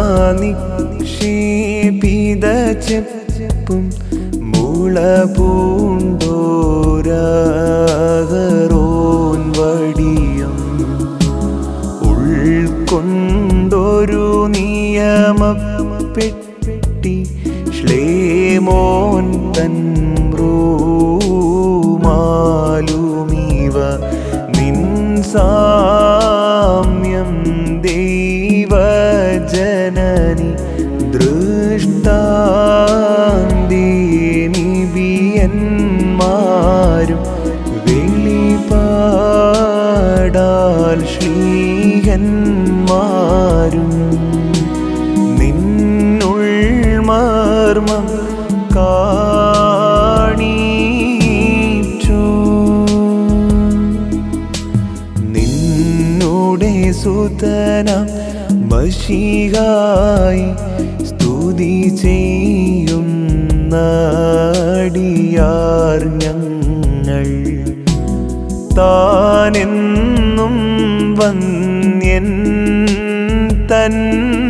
നിക്ഷേപിത ചെപ്പും മുള പൂണ്ടോരാകറോൻ വടിയും ഉൾക്കൊണ്ടൊരു നിയമപ്പെട്ടി ശ്ലേമോൻ തൻ റൂമാലുമിവ നിൻ സാമ്യം ദൈവജനനി ദൃഷ്ടാന്തിനിബിയന്മാരും വെളിപാടാൽ ശ്രീഹന്മാരും നിന്നുൾമർമ്മം കാണിച്ചു നിന്നുടെ സുതനാം മശീഹായി സ്തുതി ചെയ്യുന്നടിയാർ ഞങ്ങൾ താനെന്നും വന്യൻ തൻ